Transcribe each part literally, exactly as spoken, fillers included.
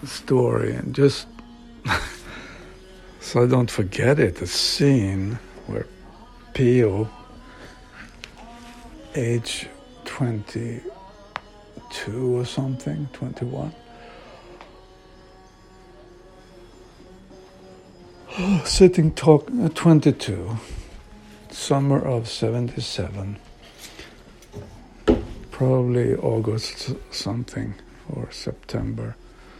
story, and just so I don't forget it, a scene where Pio, age twenty-two or something, twenty-one, sitting talk, uh, twenty-two, summer of seventy-seven, probably August something or September,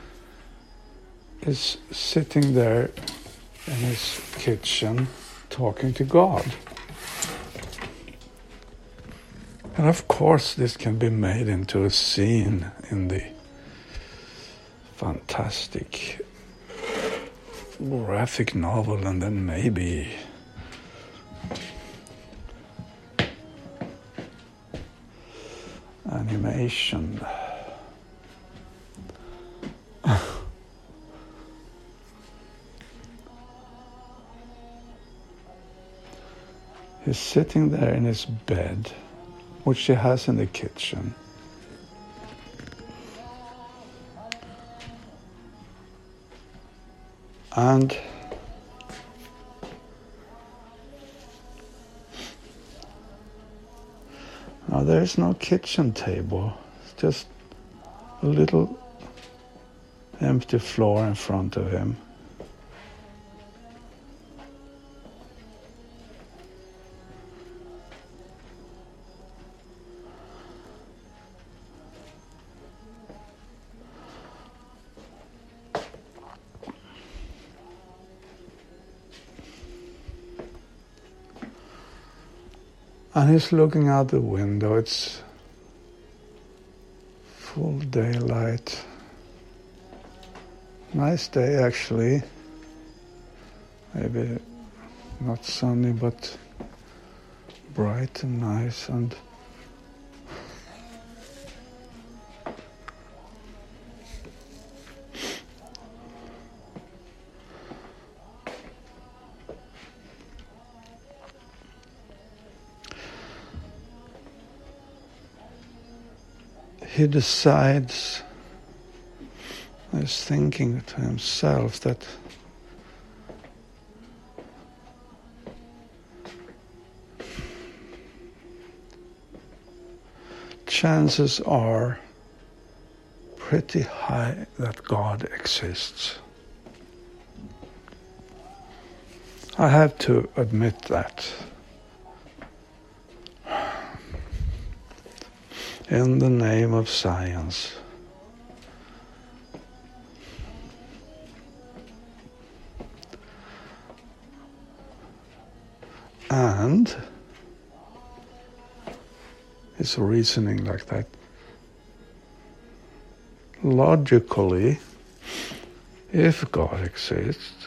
is sitting there in his kitchen talking to God. And of course this can be made into a scene in the fantastic graphic novel, and then maybe animation. He's sitting there in his bed, which he has in the kitchen. And now there is no kitchen table. It's just a little empty floor in front of him. And he's looking out the window. It's full daylight. Nice day, actually. Maybe not sunny, but bright and nice. And he decides, is thinking to himself that chances are pretty high that God exists. I have to admit that. In the name of science. And it's reasoning like that. Logically, if God exists,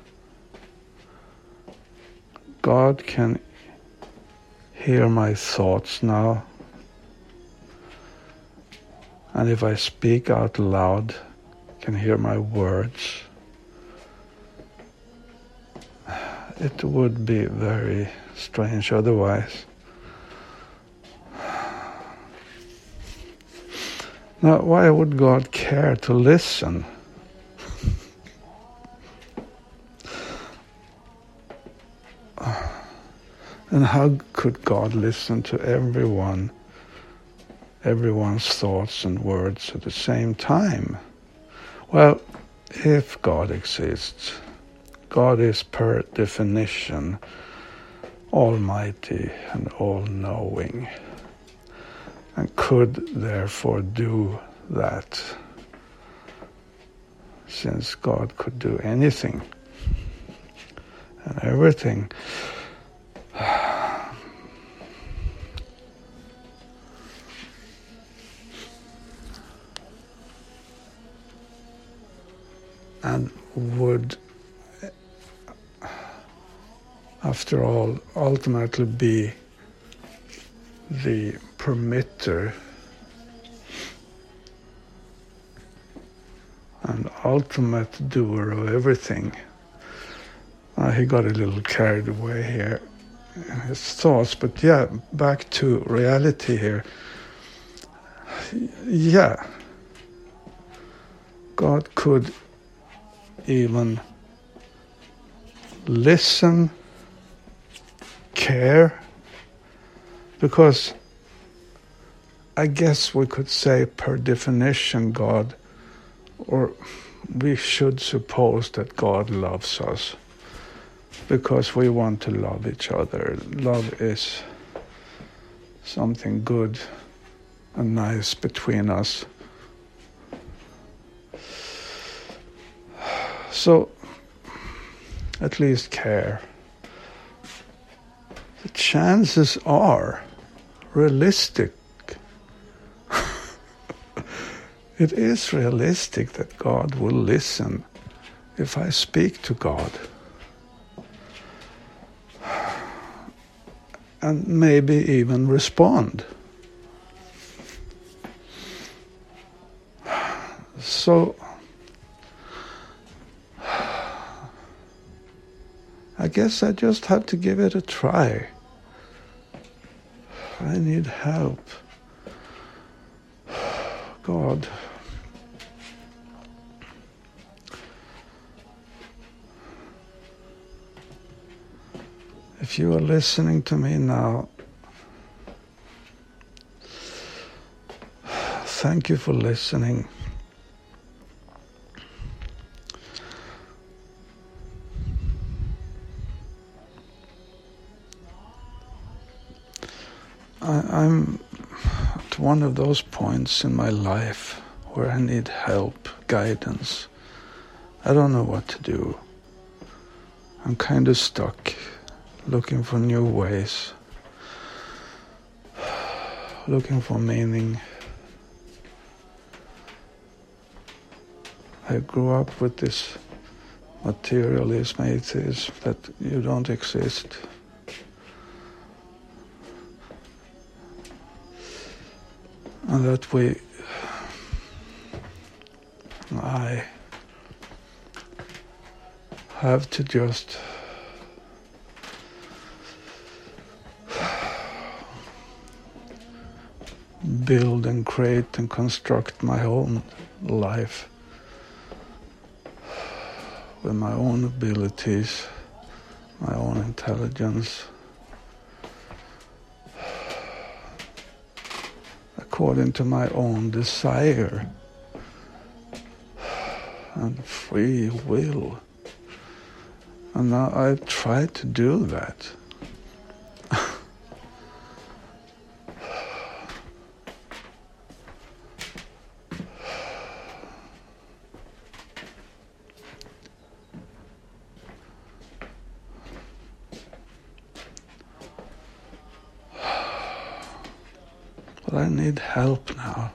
God can hear my thoughts now. And if I speak out loud, can hear my words. It would be very strange otherwise. Now, why would God care to listen? And how could God listen to everyone? everyone's thoughts and words at the same time? Well, if God exists, God is per definition almighty and all-knowing, and could therefore do that, since God could do anything and everything. And would, after all, ultimately be the permitter and ultimate doer of everything. Uh, he got a little carried away here in his thoughts, but yeah, back to reality here. Yeah. God could even listen, care, because I guess we could say per definition God, or we should suppose that God loves us because we want to love each other. Love is something good and nice between us. So, at least care. The chances are realistic. It is realistic that God will listen if I speak to God. And maybe even respond. So, I guess I just have to give it a try. I need help. God. If you are listening to me now, thank you for listening. I, I'm at one of those points in my life where I need help, guidance. I don't know what to do. I'm kind of stuck, looking for new ways, looking for meaning. I grew up with this materialism, atheism, that you don't exist. And that we, I have to just build and create and construct my own life with my own abilities, my own intelligence, according to my own desire and free will. And now I try to do that. But I need help now.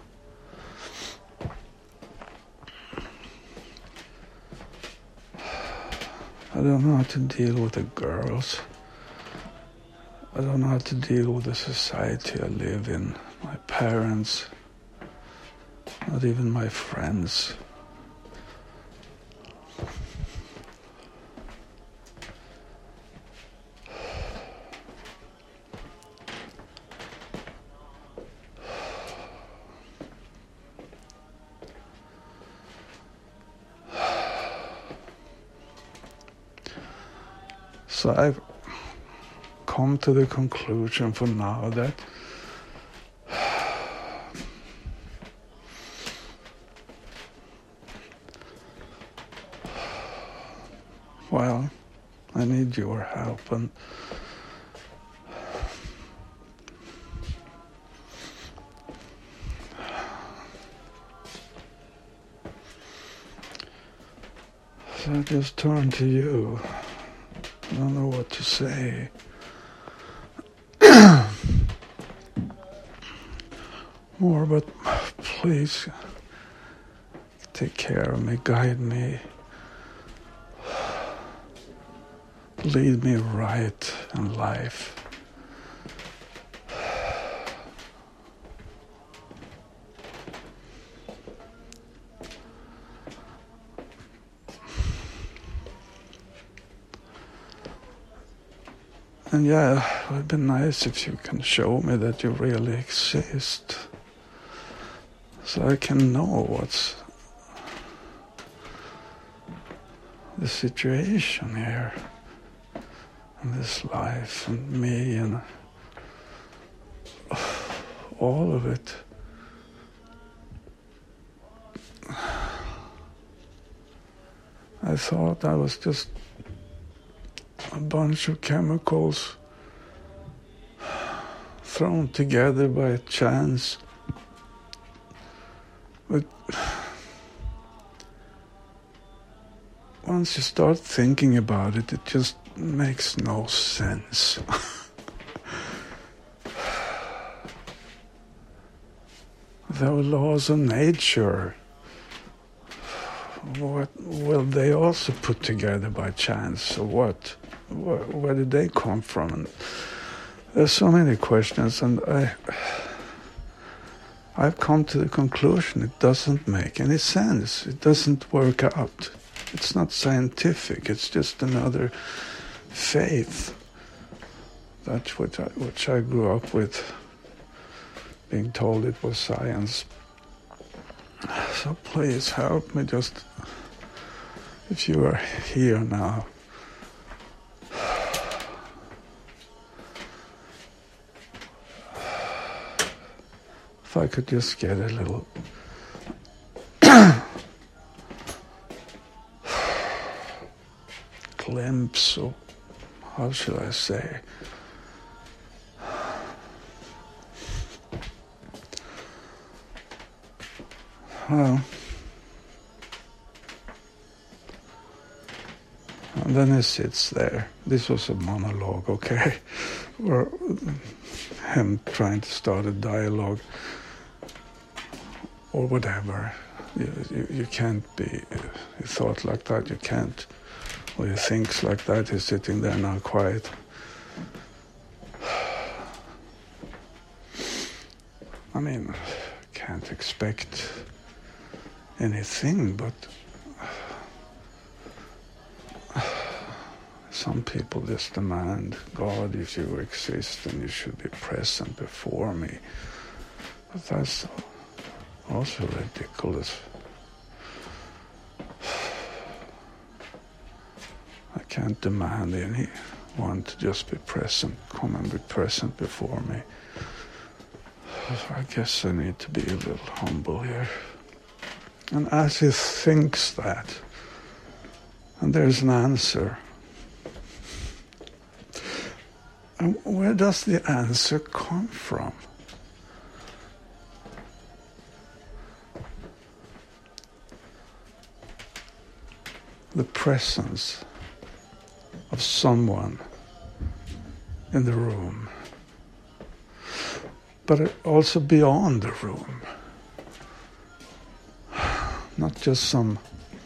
I don't know how to deal with the girls. I don't know how to deal with the society I live in, my parents, not even my friends. So I've come to the conclusion for now that well, I need your help, and so I just turn to you. I don't know what to say. More, but please take care of me, guide me, lead me right in life. And yeah, it would be nice if you can show me that you really exist, so I can know what's the situation here, and this life, and me, and all of it. I thought I was just a bunch of chemicals thrown together by chance. But once you start thinking about it, it just makes no sense. The laws of nature, what will they also put together by chance, or what? Where, where did they come from? And there's so many questions, and I, I've come to the conclusion it doesn't make any sense. It doesn't work out. It's not scientific. It's just another faith, that which I, which I grew up with, being told it was science. So please help me, just, if you are here now, if I could just get a little glimpse, or how should I say, well, and then he sits there. This was a monologue, okay? Or him trying to start a dialogue, or whatever. You, you, you can't be, you thought like that, you can't, or he thinks like that, he's sitting there now quiet. I mean, can't expect anything, but some people just demand, God, if you exist, then you should be present before me. But that's also ridiculous. I can't demand anyone to just be present, come and be present before me. I guess I need to be a little humble here. And as he thinks that, and there's an answer, and where does the answer come from? The presence of someone in the room, but also beyond the room. Not just some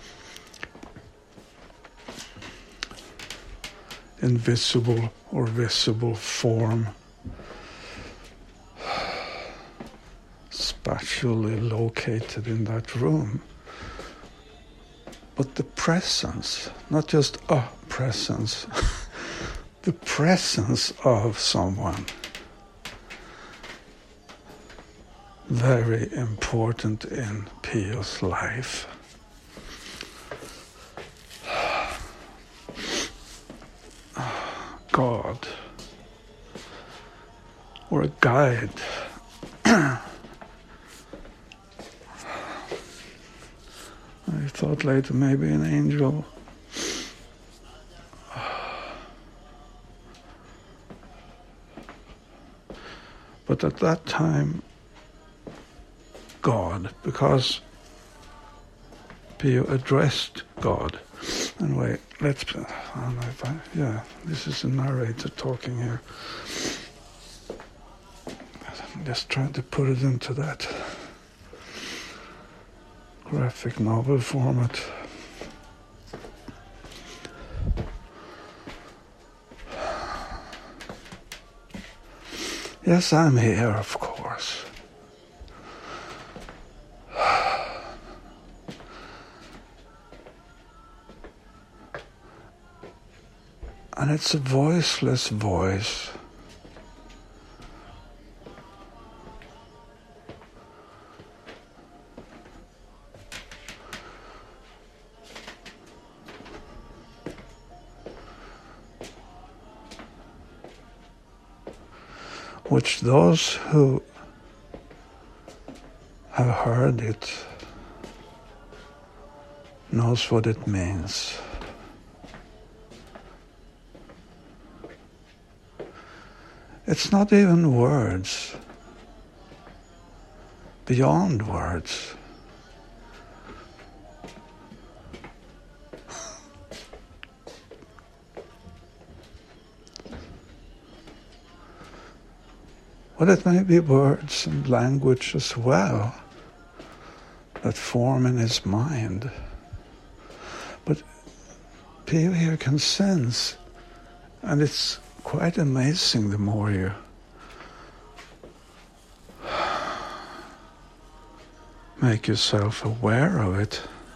invisible or visible form, spatially located in that room, but the presence, not just a presence, the presence of someone. Very important in Pio's life. God, or a guide. I thought later maybe an angel. But at that time, God, because Pio addressed God. Anyway, let's, I don't know if I, yeah, this is a narrator talking here. I'm just trying to put it into that graphic novel format. Yes, I'm here, of course. And it's a voiceless voice. which those who have heard it knows what it means. It's not even words, beyond words. But it may be words and language as well that form in his mind. But Pio here can sense, and it's quite amazing the more you make yourself aware of it.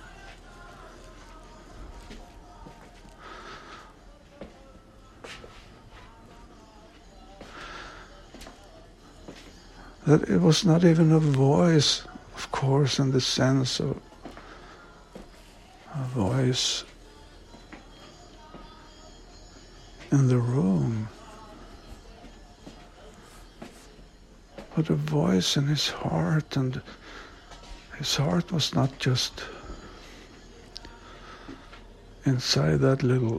That it was not even a voice, of course, in the sense of a voice in the room, but a voice in his heart, and his heart was not just inside that little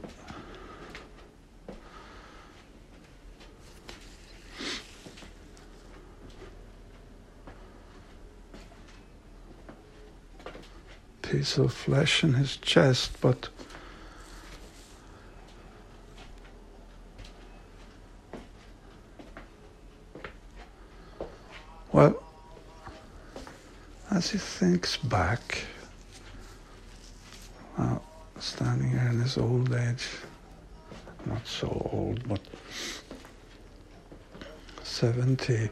piece of flesh in his chest, but well, as he thinks back, uh, standing here in his old age, not so old, but seventy,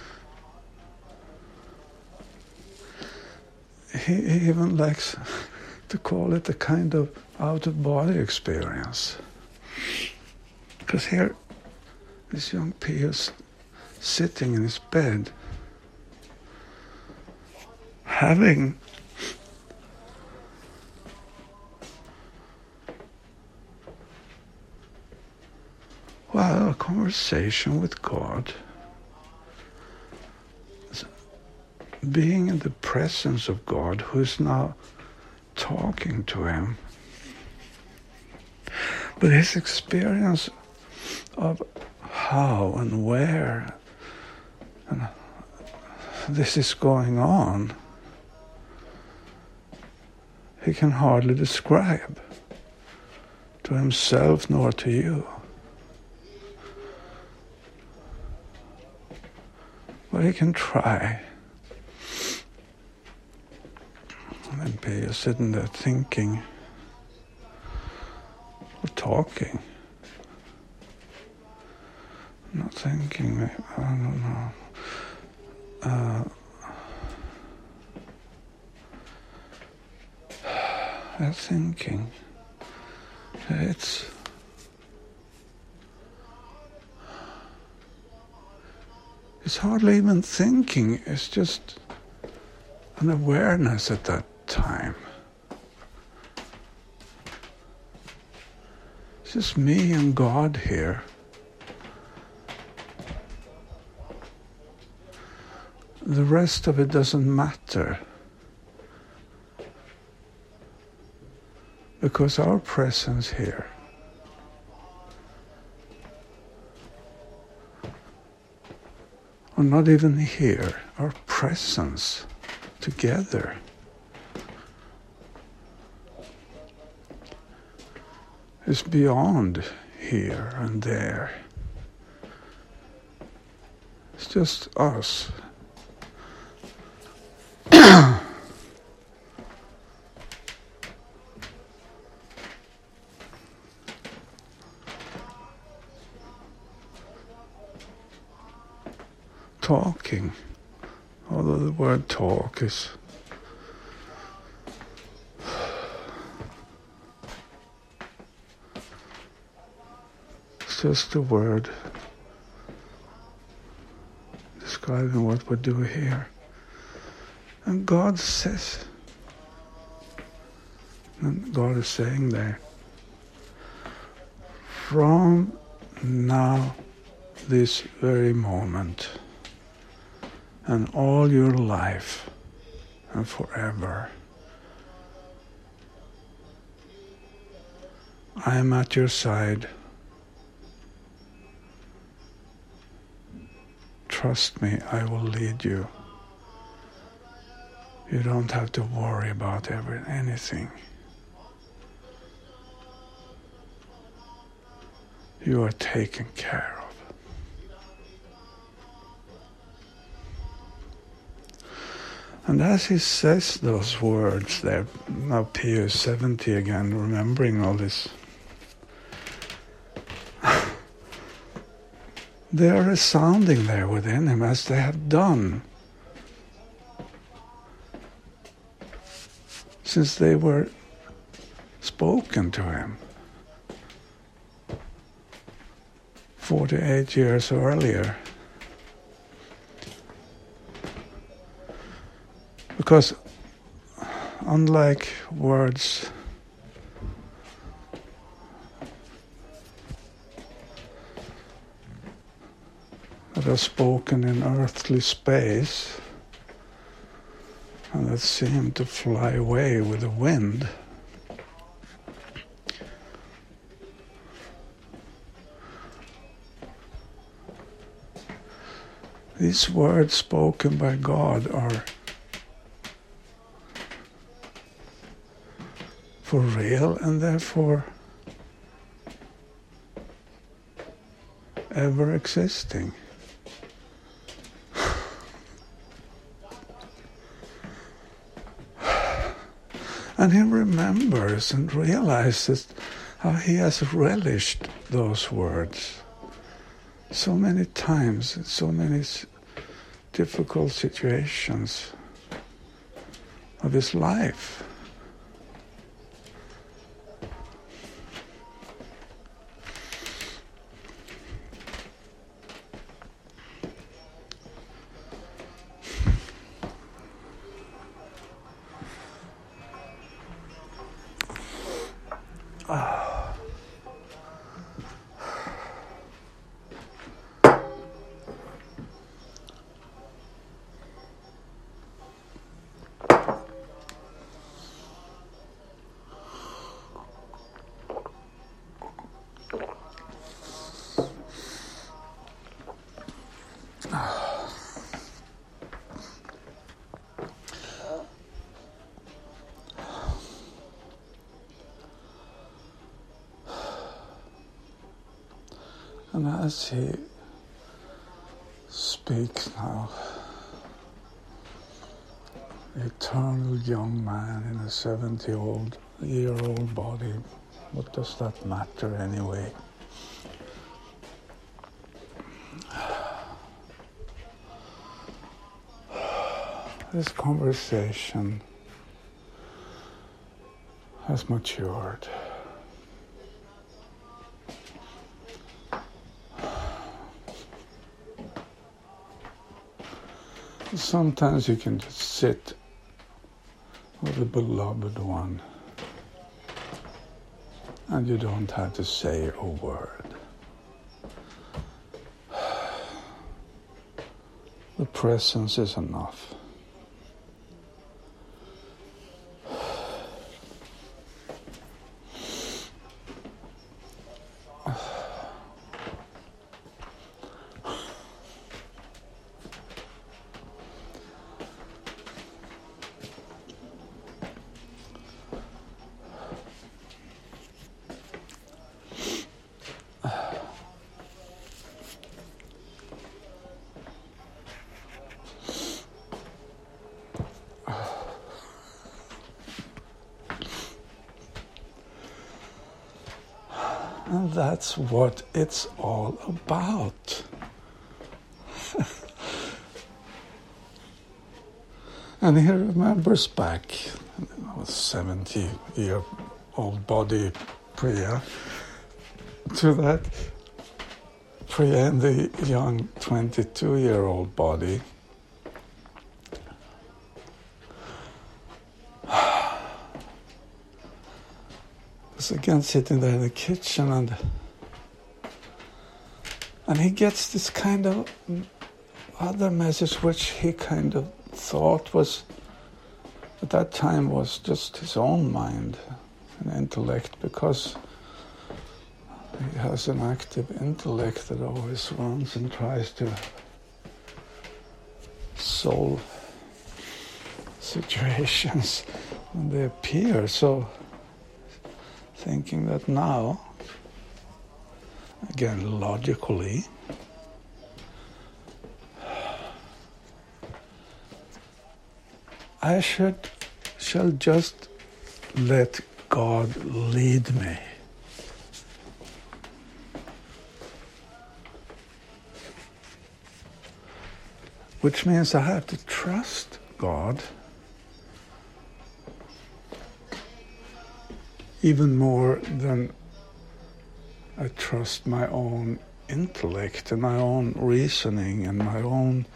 he, he even likes to call it a kind of out-of-body experience. Because here, this young Pio's sitting in his bed, having well, a conversation with God, being in the presence of God, who is now talking to him. But his experience of how and where and this is going on, he can hardly describe to himself nor to you. But he can try. And then Pio sitting there thinking or talking. Not thinking, I don't know. Uh, they're thinking. It's it's hardly even thinking. It's just an awareness at that time. It's just me and God here. The rest of it doesn't matter, because our presence here or not even here, our presence together is beyond here and there. It's just us. Talking, although the word talk is it's just a word describing what we do here. And God says, and God is saying there, from now this very moment and all your life and forever. I am at your side. Trust me, I will lead you. You don't have to worry about every, anything. You are taken care of. And as he says those words there, now Pius seventy again, remembering all this, they are resounding there within him as they have done since they were spoken to him forty-eight years earlier. Because unlike words that are spoken in earthly space and that seem to fly away with the wind, these words spoken by God are for real and therefore ever existing. And he remembers and realizes how he has relished those words so many times in so many difficult situations of his life. And as he speaks now, the eternal young man in a seventy-year-old body, what does that matter anyway? This conversation has matured. Sometimes you can just sit with the beloved one and you don't have to say a word. The presence is enough. And that's what it's all about. And he remembers back, a seventy-year-old body Priya, to that Priya in the young twenty-two-year-old body. Again sitting there in the kitchen and And he gets this kind of other message which he kind of thought was, at that time, was just his own mind and intellect, because he has an active intellect that always runs and tries to solve situations when they appear. So, thinking that now, again logically, I should shall just let God lead me. Which means I have to trust God even more than I trust my own intellect and my own reasoning and my own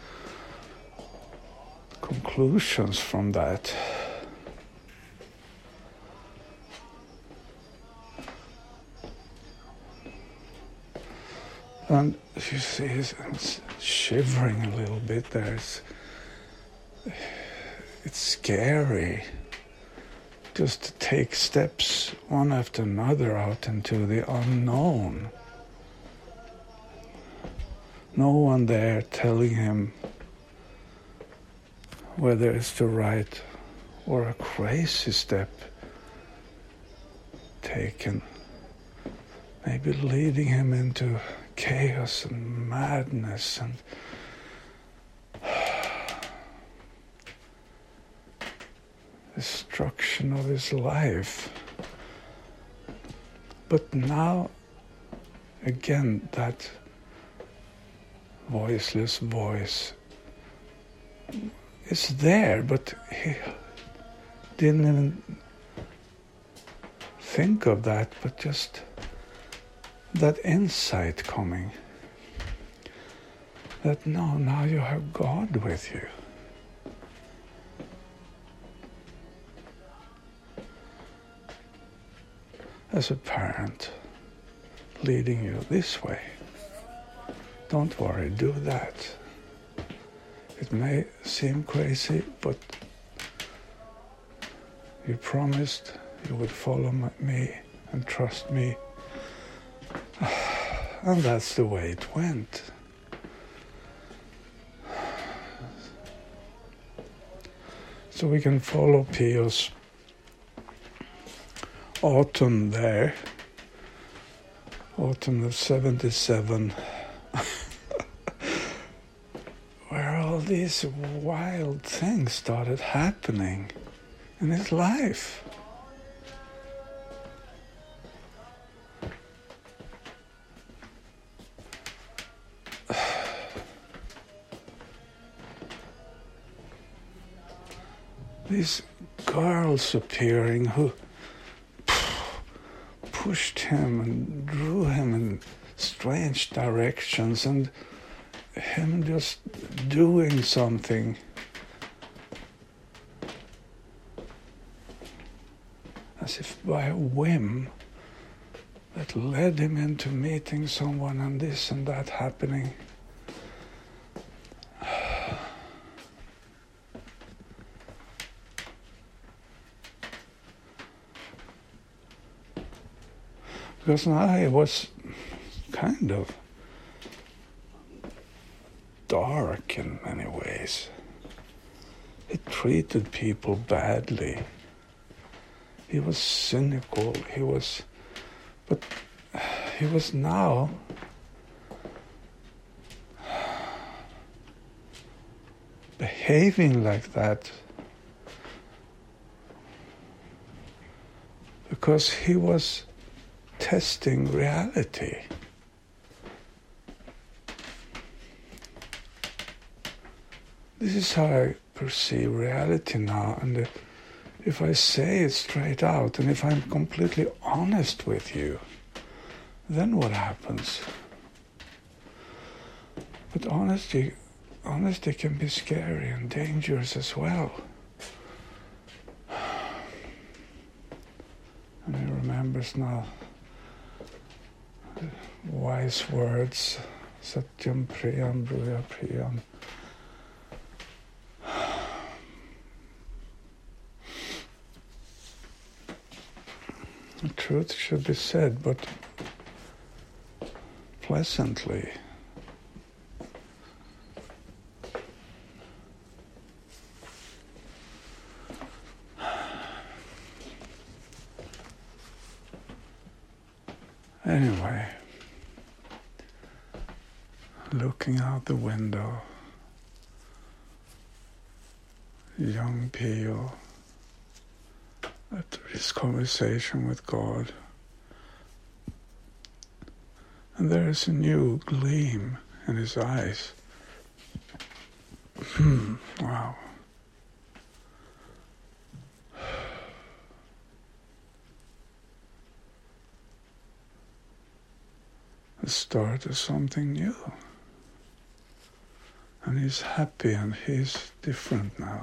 conclusions from that. And you see, it's shivering a little bit there. It's, it's scary just to take steps one after another out into the unknown. No one there telling him whether it's the right or a crazy step taken, maybe leading him into chaos and madness and destruction of his life. But now, again, that voiceless voice is there, but he didn't even think of that, but just that insight coming. That no, now you have God with you. As a parent, leading you this way. Don't worry, do that. It may seem crazy, but you promised you would follow me and trust me. And that's the way it went. So we can follow Pio's autumn there, autumn of seventy-seven, where all these wild things started happening in his life. These girls appearing who pushed him and drew him in strange directions, and him just doing something as if by a whim that led him into meeting someone and this and that happening. Because now it was kind of dark in many ways. He treated people badly. He was cynical. He was, but he was now behaving like that because he was testing reality. This is how I perceive reality now, and if I say it straight out, and if I'm completely honest with you, then what happens? But honesty, honesty can be scary and dangerous as well. And he remembers now wise words Satyam Priyam Bruya Priyam. The truth should be said, but pleasantly. Anyway, looking out the window, young Pio, after his conversation with God, and there is a new gleam in his eyes. Wow. The start of something new. And he's happy and he's different now.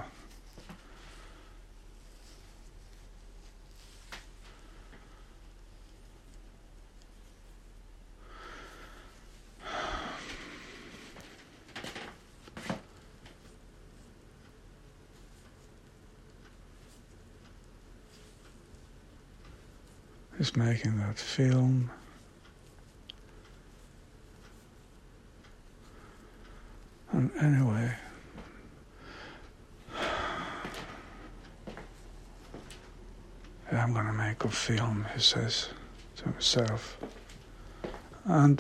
He's making that film. And anyway, yeah, I'm gonna make a film, he says to himself. And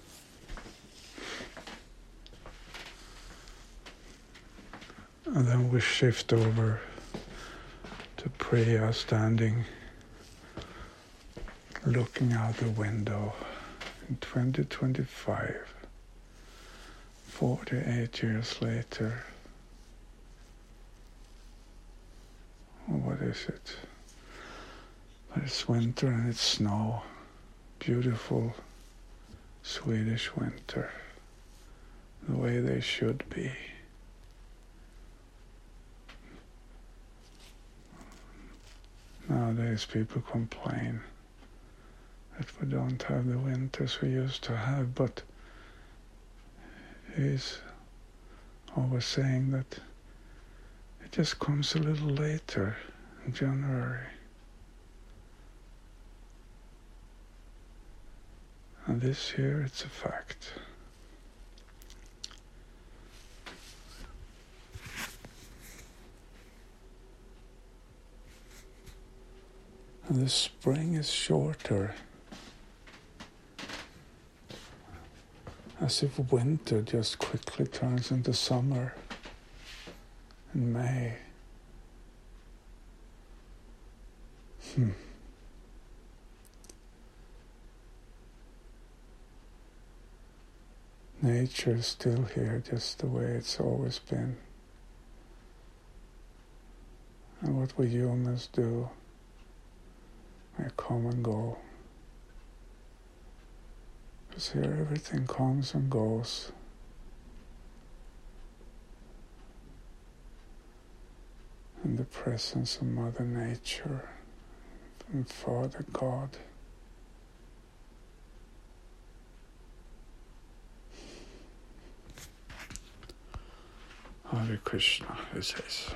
and then we shift over to Priya standing, looking out the window in twenty twenty-five. forty-eight years later, oh, what is it? But it's winter and it's snow. Beautiful Swedish winter, the way they should be. Nowadays people complain that we don't have the winters we used to have, but he's always saying that it just comes a little later in January. And this year it's a fact. And the spring is shorter, as if winter just quickly turns into summer in May. Hmm. Nature is still here, just the way it's always been. And what we humans do, we come and go. Because here everything comes and goes. In the presence of Mother Nature and Father God. Hare Krishna, he says.